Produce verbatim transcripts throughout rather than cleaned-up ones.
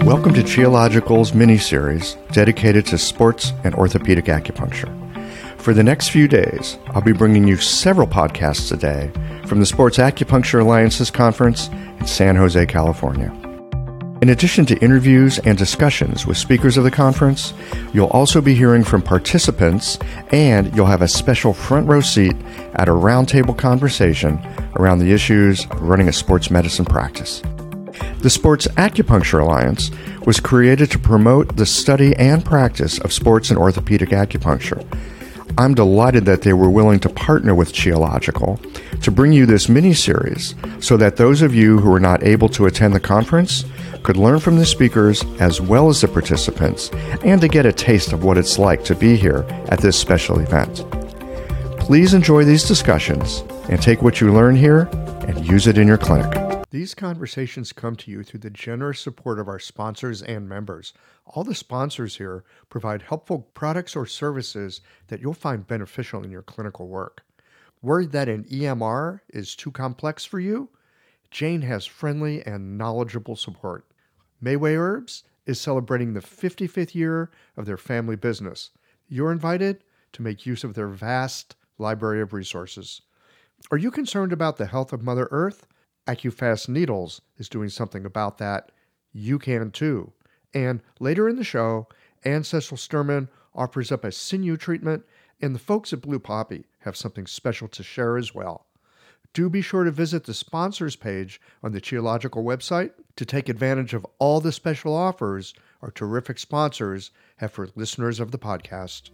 Welcome to Qiological's mini-series dedicated to sports and orthopedic acupuncture. For the next few days, I'll be bringing you several podcasts a day from the Sports Acupuncture Alliance's conference in San Jose, California. In addition to interviews and discussions with speakers of the conference, you'll also be hearing from participants, and you'll have a special front row seat at a roundtable conversation around the issues of running a sports medicine practice. The Sports Acupuncture Alliance was created to promote the study and practice of sports and orthopedic acupuncture. I'm delighted that they were willing to partner with Qiological to bring you this mini-series so that those of you who were not able to attend the conference could learn from the speakers as well as the participants and to get a taste of what it's like to be here at this special event. Please enjoy these discussions and take what you learn here and use it in your clinic. These conversations come to you through the generous support of our sponsors and members. All the sponsors here provide helpful products or services that you'll find beneficial in your clinical work. Worried that an E M R is too complex for you? Jane has friendly and knowledgeable support. Mayway Herbs is celebrating the fifty-fifth year of their family business. You're invited to make use of their vast library of resources. Are you concerned about the health of Mother Earth? AccuFast Needles is doing something about that. You can too. And later in the show, Ann Cecil Sturman offers up a sinew treatment, and the folks at Blue Poppy have something special to share as well. Do be sure to visit the sponsors page on the Qiological website to take advantage of all the special offers our terrific sponsors have for listeners of the podcast.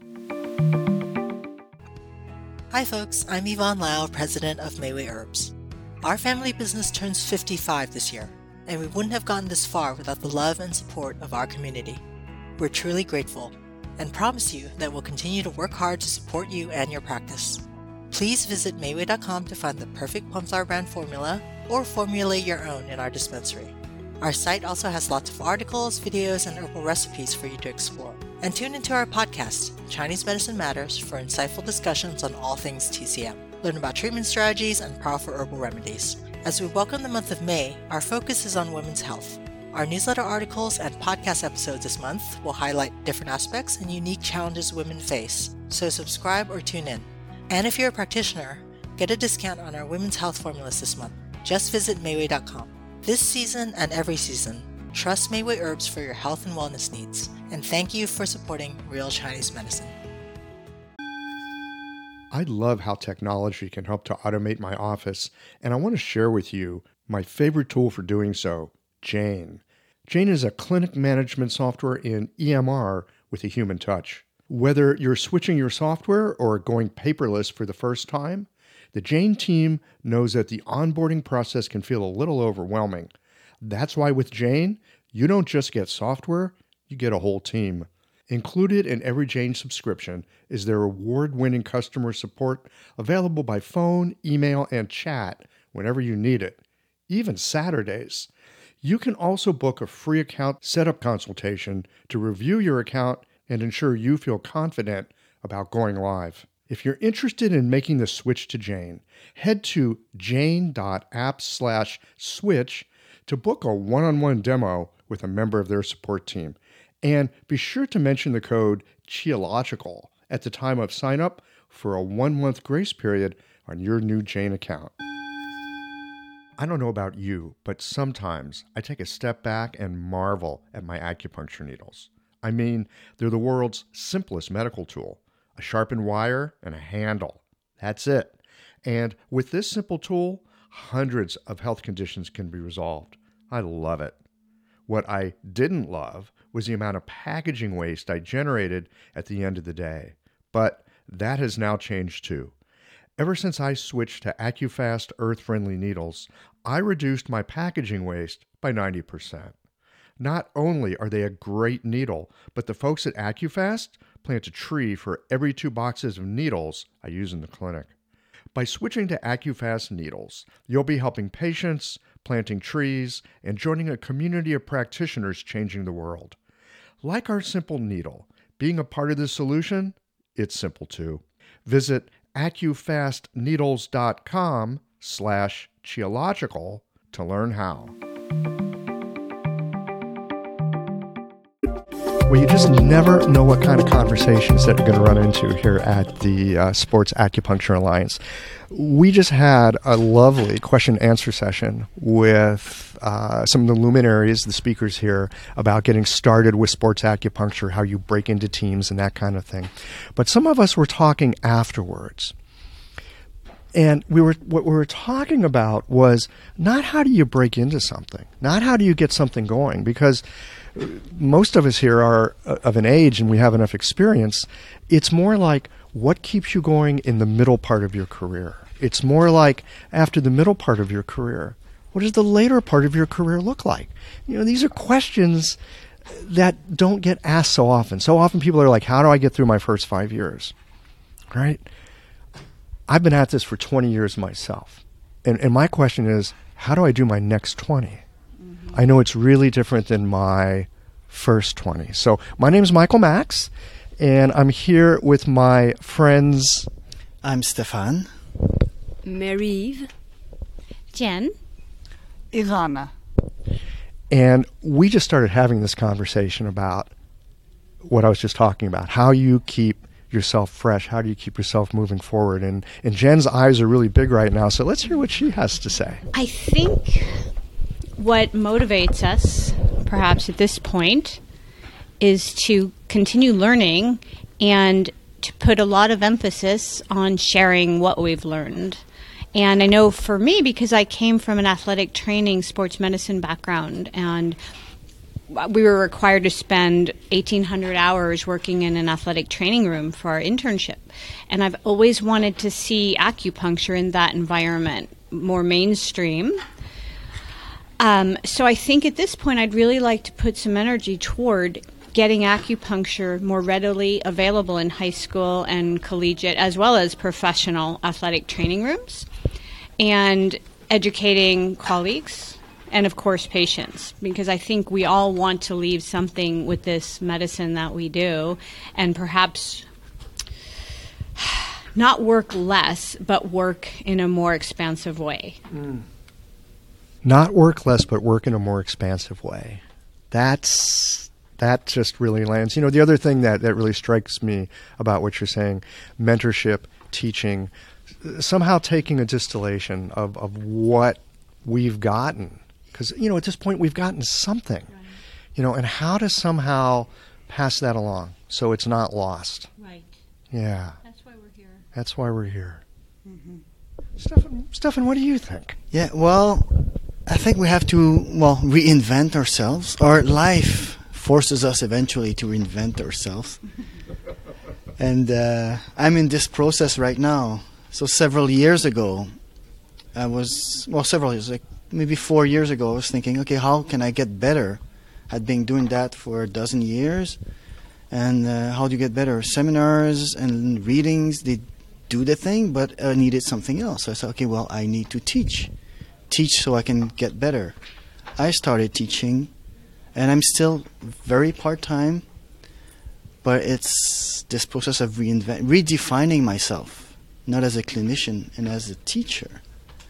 Hi folks, I'm Yvonne Lau, president of Mayway Herbs. Our family business turns fifty-five this year, and we wouldn't have gotten this far without the love and support of our community. We're truly grateful and promise you that we'll continue to work hard to support you and your practice. Please visit Mayway dot com to find the perfect Plumflower brand formula or formulate your own in our dispensary. Our site also has lots of articles, videos, and herbal recipes for you to explore. And tune into our podcast, Chinese Medicine Matters, for insightful discussions on all things T C M. Learn about treatment strategies and powerful herbal remedies. As we welcome the month of May, our focus is on women's health. Our newsletter articles and podcast episodes this month will highlight different aspects and unique challenges women face, so subscribe or tune in. And if you're a practitioner, get a discount on our women's health formulas this month. Just visit Mayway dot com. This season and every season, trust Mayway Herbs for your health and wellness needs, and thank you for supporting Real Chinese Medicine. I love how technology can help to automate my office, and I want to share with you my favorite tool for doing so, Jane. Jane is a clinic management software in E M R with a human touch. Whether you're switching your software or going paperless for the first time, the Jane team knows that the onboarding process can feel a little overwhelming. That's why with Jane, you don't just get software, you get a whole team. Included in every Jane subscription is their award-winning customer support available by phone, email, and chat whenever you need it, even Saturdays. You can also book a free account setup consultation to review your account and ensure you feel confident about going live. If you're interested in making the switch to Jane, head to jane.app slash switch to book a one-on-one demo with a member of their support team. And be sure to mention the code Qiological at the time of sign up for a one-month grace period on your new Jane account. I don't know about you, but sometimes I take a step back and marvel at my acupuncture needles. I mean, they're the world's simplest medical tool. A sharpened wire and a handle. That's it. And with this simple tool, hundreds of health conditions can be resolved. I love it. What I didn't love was the amount of packaging waste I generated at the end of the day. But that has now changed too. Ever since I switched to AccuFast earth-friendly needles, I reduced my packaging waste by ninety percent. Not only are they a great needle, but the folks at AccuFast plant a tree for every two boxes of needles I use in the clinic. By switching to AccuFast needles, you'll be helping patients, planting trees, and joining a community of practitioners changing the world. Like our simple needle, being a part of the solution, it's simple too. Visit accufastneedles.com slash Qiological to learn how. Well, you just never know what kind of conversations that you're going to run into here at the uh, Sports Acupuncture Alliance. We just had a lovely question and answer session with uh, some of the luminaries, the speakers here, about getting started with sports acupuncture, how you break into teams and that kind of thing. But some of us were talking afterwards. And we were what we were talking about was not how do you break into something, not how do you get something going, because most of us here are of an age and we have enough experience. It's more like what keeps you going in the middle part of your career. It's more like after the middle part of your career, what does the later part of your career look like? You know, these are questions that don't get asked so often. So often people are like, how do I get through my first five years? Right? I've been at this for twenty years myself. And, and my question is, how do I do my next twenty? Mm-hmm. I know it's really different than my first twenty. So my name is Michael Max, and I'm here with my friends. I'm Stefan. Marie-Eve. Jen. Ivana. And we just started having this conversation about what I was just talking about, how you keep yourself fresh, how do you keep yourself moving forward. And, and Jen's eyes are really big right now, so let's hear what she has to say. I think what motivates us, perhaps at this point, is to continue learning and to put a lot of emphasis on sharing what we've learned. And I know for me, because I came from an athletic training, sports medicine background, and we were required to spend eighteen hundred hours working in an athletic training room for our internship. And I've always wanted to see acupuncture in that environment, more mainstream. Um, so I think at this point, I'd really like to put some energy toward getting acupuncture more readily available in high school and collegiate, as well as professional athletic training rooms, and educating colleagues and, of course, patients, because I think we all want to leave something with this medicine that we do, and perhaps not work less, but work in a more expansive way. Mm. Not work less, but work in a more expansive way. That's... That just really lands. You know, the other thing that, that really strikes me about what you're saying, mentorship, teaching, somehow taking a distillation of, of what we've gotten. Because, you know, at this point we've gotten something, right. You know, and how to somehow pass that along so it's not lost. Right. Yeah. That's why we're here. That's why we're here. Mm-hmm. Stefan, Stefan, what do you think? Yeah, well, I think we have to, well, reinvent ourselves. Our life forces us eventually to reinvent ourselves. And uh, I'm in this process right now. So several years ago, I was, well, several years, like maybe four years ago, I was thinking, okay, how can I get better? I'd been doing that for a dozen years. And uh, how do you get better? Seminars and readings, they do the thing, but I needed something else. So I said, okay, well, I need to teach. Teach so I can get better. I started teaching. And I'm still very part-time, but it's this process of reinvent, redefining myself, not as a clinician and as a teacher.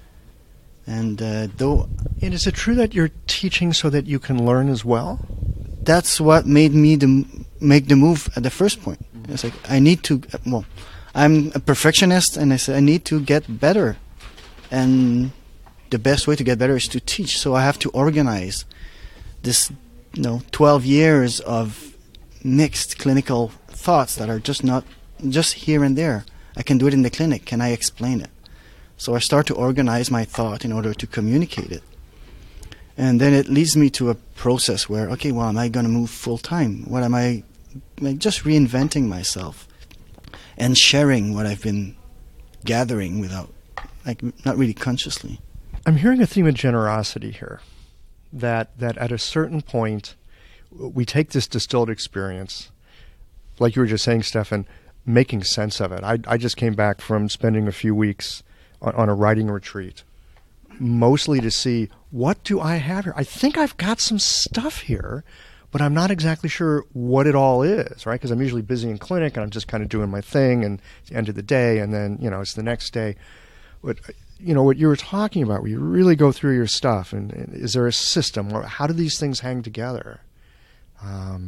And uh, though, and is it true that you're teaching so that you can learn as well? That's what made me the, make the move at the first point. Mm-hmm. It's like I need to. Well, I'm a perfectionist, and I said I need to get better, and the best way to get better is to teach. So I have to organize this. You know, twelve years of mixed clinical thoughts that are just not, just here and there. I can do it in the clinic. Can I explain it? So I start to organize my thought in order to communicate it. And then it leads me to a process where, okay, well, am I going to move full time? What am I, like, just reinventing myself and sharing what I've been gathering without, like, not really consciously. I'm hearing a theme of generosity here. That, that at a certain point, we take this distilled experience, like you were just saying, Stefan, making sense of it. I, I just came back from spending a few weeks on, on a writing retreat, mostly to see, what do I have here? I think I've got some stuff here, but I'm not exactly sure what it all is, right? Because I'm usually busy in clinic, and I'm just kind of doing my thing, and it's the end of the day, and then, you know, it's the next day. But you know, what you were talking about, where you really go through your stuff, and, and is there a system? Or how do these things hang together? Um,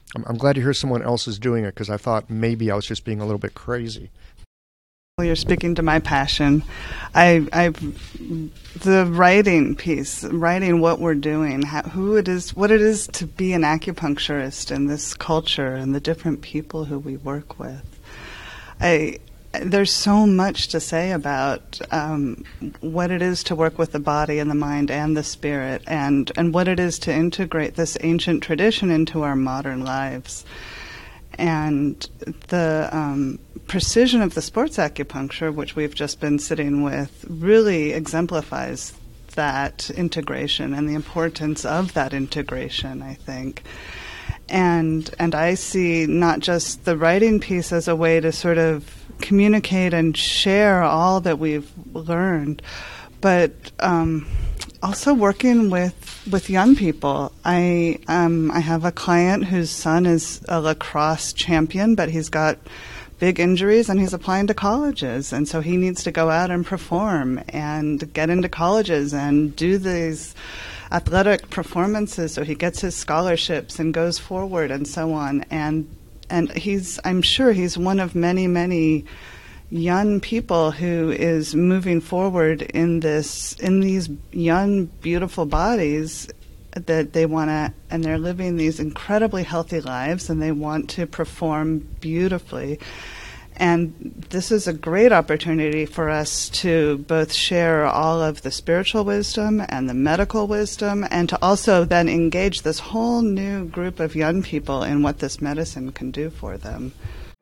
I'm, I'm glad to hear someone else is doing it, because I thought maybe I was just being a little bit crazy. Well, you're speaking to my passion. I, I, the writing piece, writing what we're doing, how, who it is, what it is to be an acupuncturist in this culture, and the different people who we work with. I, there's so much to say about um, what it is to work with the body and the mind and the spirit, and, and what it is to integrate this ancient tradition into our modern lives. And the um, precision of the sports acupuncture, which we've just been sitting with, really exemplifies that integration and the importance of that integration, I think. And and I see not just the writing piece as a way to sort of communicate and share all that we've learned, but um, also working with with young people. I um, I have a client whose son is a lacrosse champion, but he's got big injuries and he's applying to colleges, and so he needs to go out and perform and get into colleges and do these athletic performances so he gets his scholarships and goes forward and so on. And and he's I'm sure he's one of many, many young people who is moving forward in this in these young, beautiful bodies that they want to, and they're living these incredibly healthy lives, and they want to perform beautifully. And this is a great opportunity for us to both share all of the spiritual wisdom and the medical wisdom, and to also then engage this whole new group of young people in what this medicine can do for them.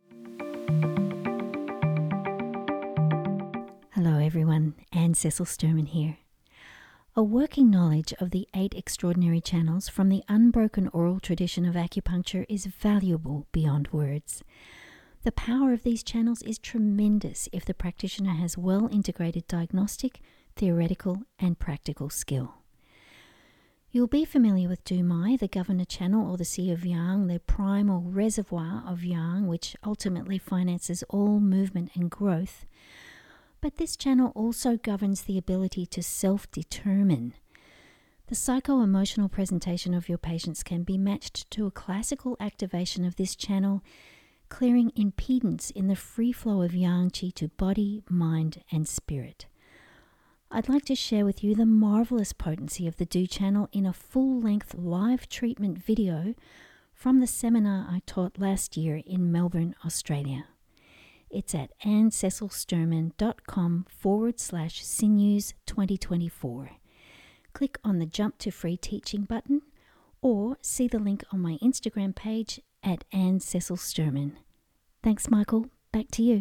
Hello everyone, Anne Cecil Sturman here. A working knowledge of the eight extraordinary channels from the unbroken oral tradition of acupuncture is valuable beyond words. The power of these channels is tremendous if the practitioner has well integrated diagnostic, theoretical and practical skill. You'll be familiar with Dumai, the Governor Channel, or the Sea of Yang, the primal reservoir of Yang, which ultimately finances all movement and growth. But this channel also governs the ability to self-determine. The psycho-emotional presentation of your patients can be matched to a classical activation of this channel, clearing impedance in the free flow of Yang Qi to body, mind, and spirit. I'd like to share with you the marvelous potency of the Du channel in a full-length live treatment video from the seminar I taught last year in Melbourne, Australia. It's at annececilsturman.com forward slash sinews 2024. Click on the Jump to Free Teaching button, or see the link on my Instagram page at Anne Cecil Sturman. Thanks, Michael. Back to you.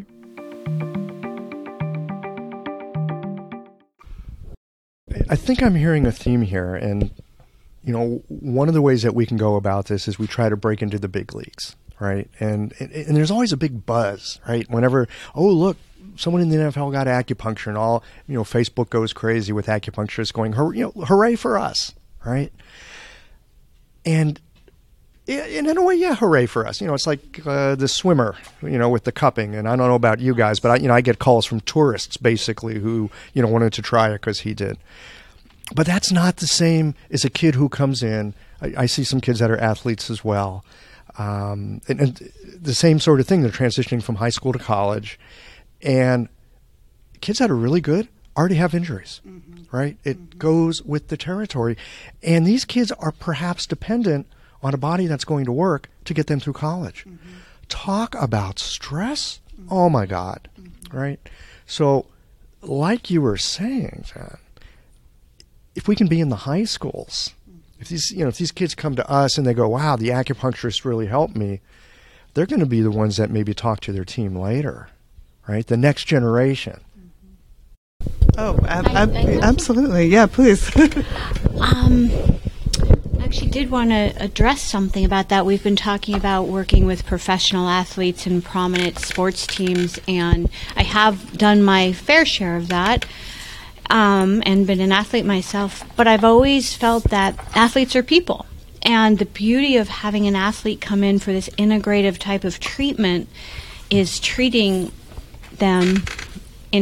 I think I'm hearing a theme here, and you know, one of the ways that we can go about this is we try to break into the big leagues, right? And and, and there's always a big buzz, right? Whenever, oh look, someone in the N F L got acupuncture, and all, you know, Facebook goes crazy with acupuncturists going, you know, hooray for us, right? And and in a way, yeah, hooray for us. You know, it's like uh, the swimmer, you know, with the cupping. And I don't know about you guys, but I, you know, I get calls from tourists basically who, you know, wanted to try it because he did. But that's not the same as a kid who comes in. I, I see some kids that are athletes as well. Um, and, and the same sort of thing. They're transitioning from high school to college. And kids that are really good already have injuries, mm-hmm. right? It mm-hmm. goes with the territory. And these kids are perhaps dependent on a body that's going to work to get them through college. Mm-hmm. Talk about stress. Mm-hmm. Oh, my God, mm-hmm. right? So like you were saying, John, if we can be in the high schools, if these, you know, if these kids come to us and they go, wow, the acupuncturist really helped me, they're going to be the ones that maybe talk to their team later, right? The next generation. Oh, ab- ab- absolutely. Yeah, please. um, I actually did want to address something about that. We've been talking about working with professional athletes and prominent sports teams, and I have done my fair share of that. Um, and been an athlete myself, but I've always felt that athletes are people. And the beauty of having an athlete come in for this integrative type of treatment is treating them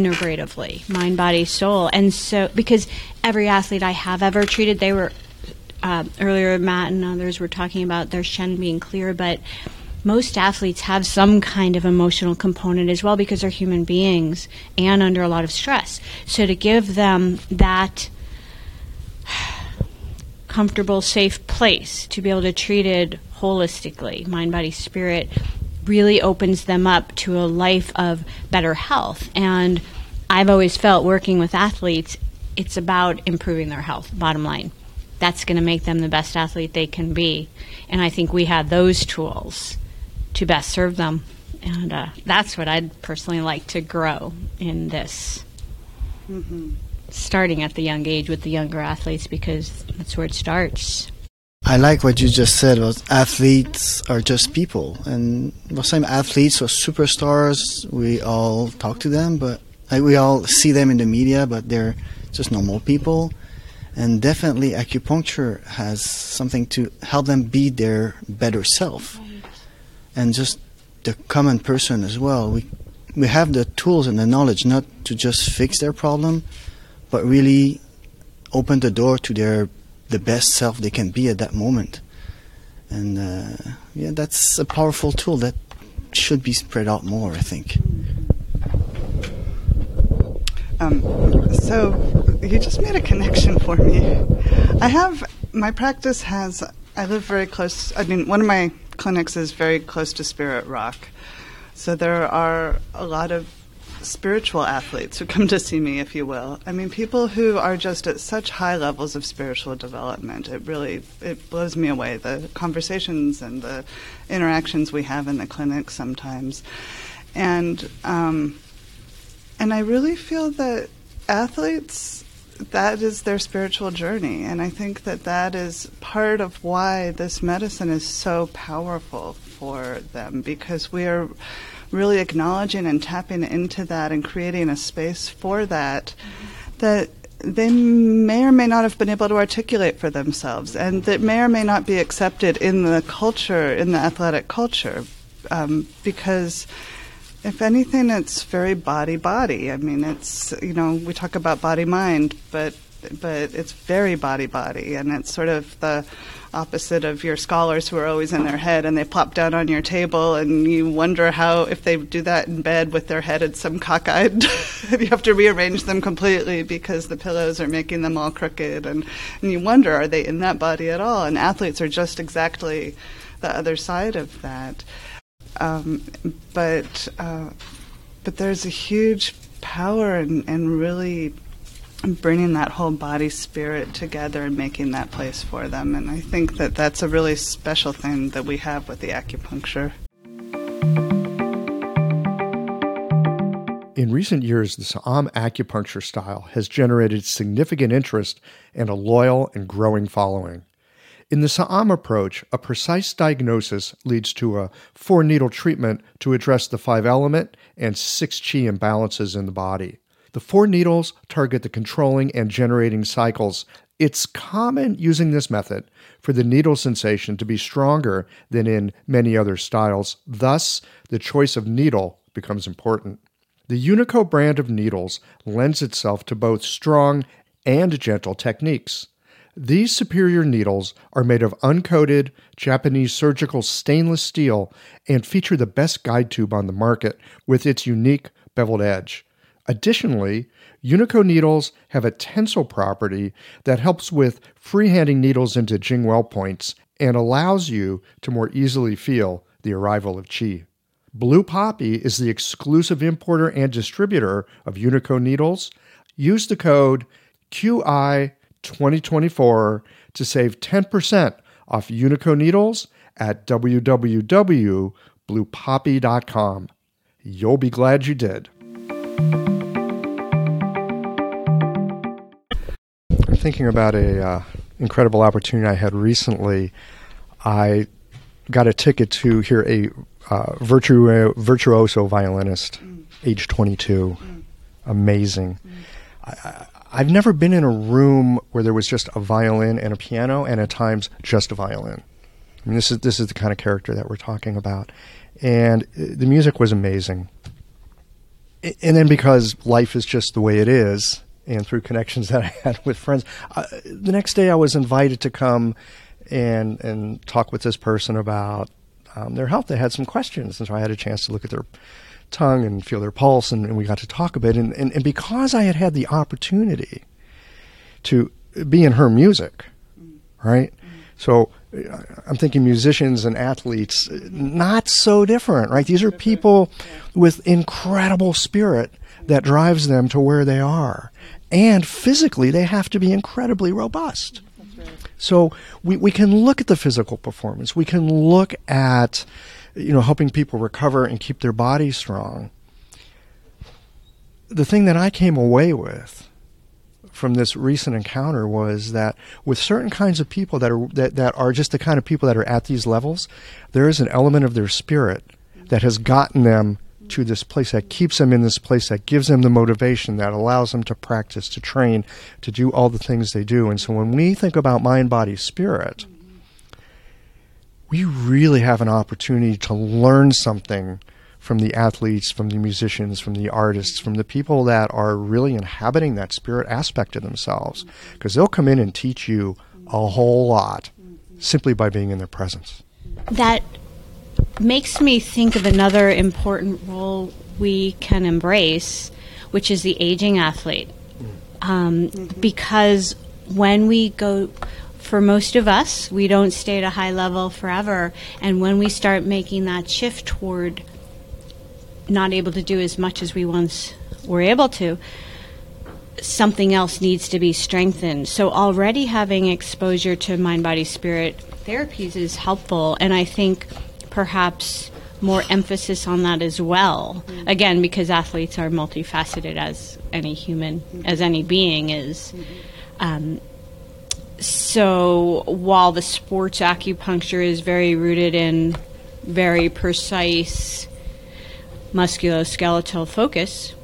integratively, mind, body, soul. And so, because every athlete I have ever treated, they were uh, earlier Matt and others were talking about their Shen being clear, but most athletes have some kind of emotional component as well because they're human beings and under a lot of stress. So to give them that comfortable, safe place to be able to treat it holistically, mind, body, spirit, really opens them up to a life of better health. And I've always felt working with athletes, it's about improving their health, bottom line. That's going to make them the best athlete they can be. And I think we have those tools to best serve them. And uh, that's what I'd personally like to grow in this. Mm-hmm. Starting at the young age with the younger athletes, because that's where it starts. I like what you just said was athletes are just people, and well, same athletes or superstars, we all talk to them, but like, we all see them in the media, but they're just normal people. And definitely acupuncture has something to help them be their better self. Right. And just the common person as well. We we have the tools and the knowledge not to just fix their problem, but really open the door to their the best self they can be at that moment. And uh, yeah, that's a powerful tool that should be spread out more, I think. Um, so you just made a connection for me. I have, my practice has, I live very close, I mean, one of my clinics is very close to Spirit Rock. So there are a lot of spiritual athletes who come to see me, if you will. I mean, people who are just at such high levels of spiritual development. It really, it blows me away, the conversations and the interactions we have in the clinic sometimes. And, um, and I really feel that athletes, that is their spiritual journey. And I think that that is part of why this medicine is so powerful for them, because we are really acknowledging and tapping into that and creating a space for that mm-hmm. that they may or may not have been able to articulate for themselves, and that may or may not be accepted in the culture, in the athletic culture, um, because if anything, it's very body-body. I mean, it's, you know, we talk about body-mind, but but it's very body-body, and it's sort of the opposite of your scholars who are always in their head and they plop down on your table and you wonder how, if they do that in bed with their head at some cockeyed, you have to rearrange them completely because the pillows are making them all crooked, and, and you wonder, are they in that body at all? And athletes are just exactly the other side of that. Um, but uh, but there's a huge power in, in really bringing that whole body spirit together and making that place for them. And I think that that's a really special thing that we have with the acupuncture. In recent years, the Sa'am acupuncture style has generated significant interest and a loyal and growing following. In the Sa'am approach, a precise diagnosis leads to a four-needle treatment to address the five-element and six chi imbalances in the body. The four needles target the controlling and generating cycles. It's common using this method for the needle sensation to be stronger than in many other styles. Thus, the choice of needle becomes important. The Unico brand of needles lends itself to both strong and gentle techniques. These superior needles are made of uncoated Japanese surgical stainless steel and feature the best guide tube on the market with its unique beveled edge. Additionally, Unico needles have a tensile property that helps with freehanding needles into Jingwell points and allows you to more easily feel the arrival of qi. Blue Poppy is the exclusive importer and distributor of Unico needles. Use the code Q I twenty twenty-four to save ten percent off Unico needles at w w w dot blue poppy dot com. You'll be glad you did. I'm thinking about a uh, incredible opportunity I had recently. I got a ticket to hear a uh, virtu- virtuoso violinist, mm. age twenty-two. Mm. Amazing. Mm. I, I, I've never been in a room where there was just a violin and a piano, and at times just a violin. I mean, this is this is the kind of character that we're talking about. And the music was amazing. And then because life is just the way it is, and through connections that I had with friends. Uh, the next day I was invited to come and and talk with this person about um, their health. They had some questions, and so I had a chance to look at their tongue and feel their pulse, and, and we got to talk a bit. And, and, and because I had had the opportunity to be in her music, right? So uh, I'm thinking musicians and athletes, not so different, right? These are people with incredible spirit that drives them to where they are. And physically, they have to be incredibly robust. So we, we can look at the physical performance. We can look at, you know, helping people recover and keep their bodies strong. The thing that I came away with from this recent encounter was that with certain kinds of people that are that, that are just the kind of people that are at these levels, there is an element of their spirit that has gotten them to this place, that keeps them in this place, that gives them the motivation, that allows them to practice, to train, to do all the things they do. And so when we think about mind, body, spirit, we really have an opportunity to learn something from the athletes, from the musicians, from the artists, from the people that are really inhabiting that spirit aspect of themselves, because they'll come in and teach you a whole lot simply by being in their presence. That makes me think of another important role we can embrace, which is the aging athlete. Um, mm-hmm. Because when we go, for most of us, we don't stay at a high level forever. And when we start making that shift toward not able to do as much as we once were able to, something else needs to be strengthened. So already having exposure to mind, body, spirit therapies is helpful. And I think perhaps more emphasis on that as well. Mm-hmm. Again, because athletes are multifaceted as any human, mm-hmm. as any being is. Mm-hmm. Um, so while the sports acupuncture is very rooted in very precise musculoskeletal focus,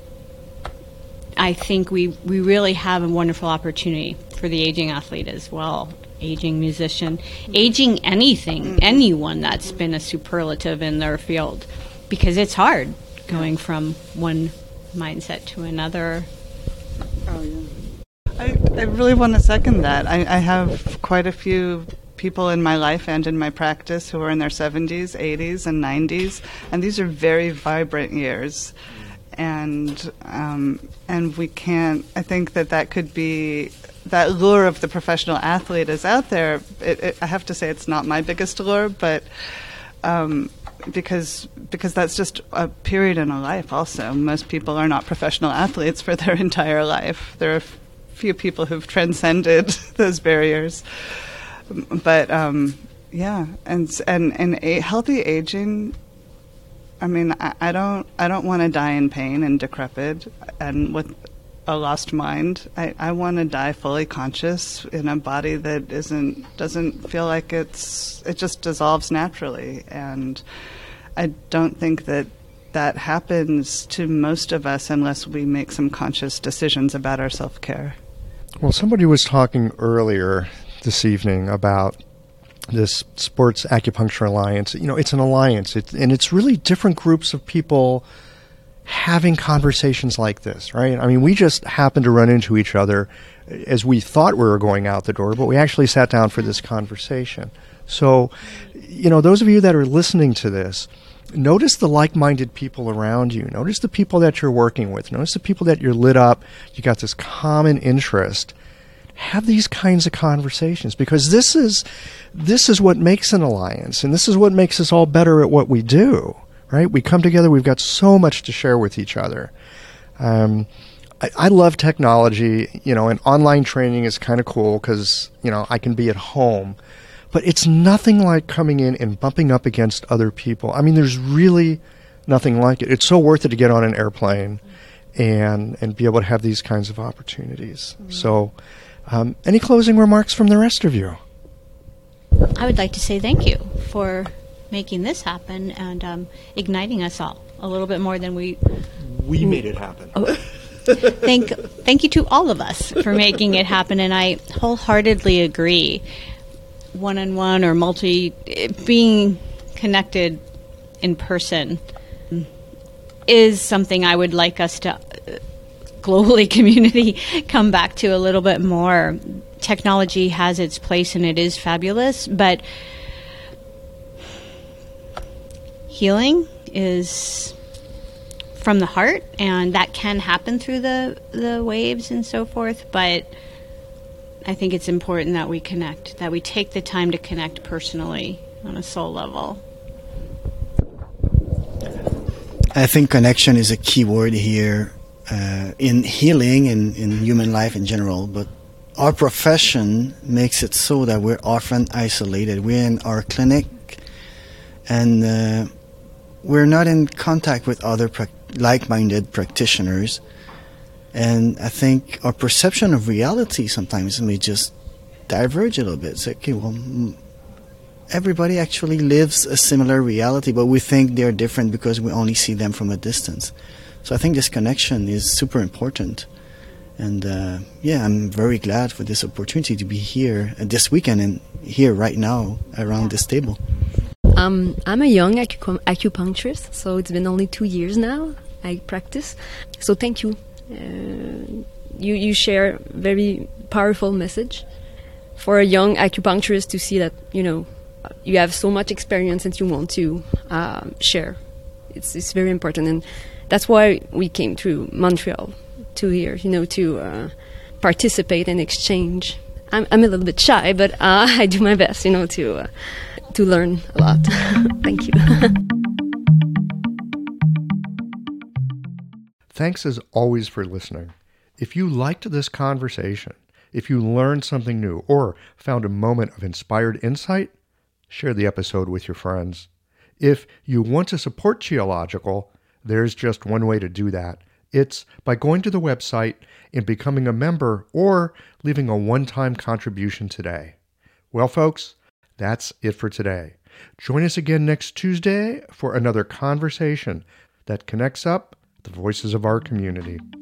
I think we, we really have a wonderful opportunity for the aging athlete as well. Aging musician, aging anything, anyone that's been a superlative in their field, because it's hard going from one mindset to another. Oh, yeah. I, I really want to second that. I, I have quite a few people in my life and in my practice who are in their seventies, eighties, and nineties, and these are very vibrant years. And um, and we can't, I think that that could be, that lure of the professional athlete is out there. It, it, I have to say it's not my biggest lure, but um, because because that's just a period in a life also. Most people are not professional athletes for their entire life. There are a few people who've transcended those barriers. But um, yeah, and and and a healthy aging, I mean, I, I don't I don't want to die in pain and decrepit and with a lost mind. I, I want to die fully conscious in a body that isn't doesn't feel like it's it just dissolves naturally. And I don't think that that happens to most of us unless we make some conscious decisions about our self-care. Well, somebody was talking earlier this evening about this Sports Acupuncture Alliance. You know, it's an alliance, it, and it's really different groups of people having conversations like this, right? I mean, we just happened to run into each other as we thought we were going out the door, but we actually sat down for this conversation. So, you know, those of you that are listening to this, notice the like-minded people around you. Notice the people that you're working with. Notice the people that you're lit up. You got this common interest. Have these kinds of conversations, because this is this is what makes an alliance, and this is what makes us all better at what we do, right? We come together, we've got so much to share with each other. Um, I, I love technology, you know, and online training is kind of cool because, you know, I can be at home. But it's nothing like coming in and bumping up against other people. I mean, there's really nothing like it. It's so worth it to get on an airplane and and be able to have these kinds of opportunities. Mm-hmm. So um, any closing remarks from the rest of you? I would like to say thank you for making this happen and um, igniting us all a little bit more than we... We made it happen. Oh, thank, thank you to all of us for making it happen, and I wholeheartedly agree. One-on-one or multi, being connected in person is something I would like us to globally community come back to a little bit more. Technology has its place and it is fabulous, but healing is from the heart, and that can happen through the, the waves and so forth, but I think it's important that we connect, that we take the time to connect personally on a soul level. I think connection is a key word here uh, in healing and in human life in general, but our profession makes it so that we're often isolated. We're in our clinic and uh, we're not in contact with other pra- like-minded practitioners, and I think our perception of reality sometimes may just diverge a little bit. It's like, okay, well, everybody actually lives a similar reality, but we think they're different because we only see them from a distance. So I think this connection is super important. And uh, yeah, I'm very glad for this opportunity to be here uh, this weekend and here right now around this table. Um, I'm a young acu- acupuncturist, so it's been only two years now I practice. So thank you. Uh, you you share very powerful message for a young acupuncturist to see that, you know, you have so much experience and you want to um, share. It's it's very important, and that's why we came to Montreal to here, you know, to uh, participate and exchange. I'm I'm a little bit shy, but uh, I do my best, you know, to uh, to learn a lot. Thank you. Thanks as always for listening. If you liked this conversation, if you learned something new or found a moment of inspired insight, share the episode with your friends. If you want to support Qiological, there's just one way to do that. It's by going to the website and becoming a member or leaving a one-time contribution today. Well, folks, that's it for today. Join us again next Tuesday for another conversation that connects up the voices of our community.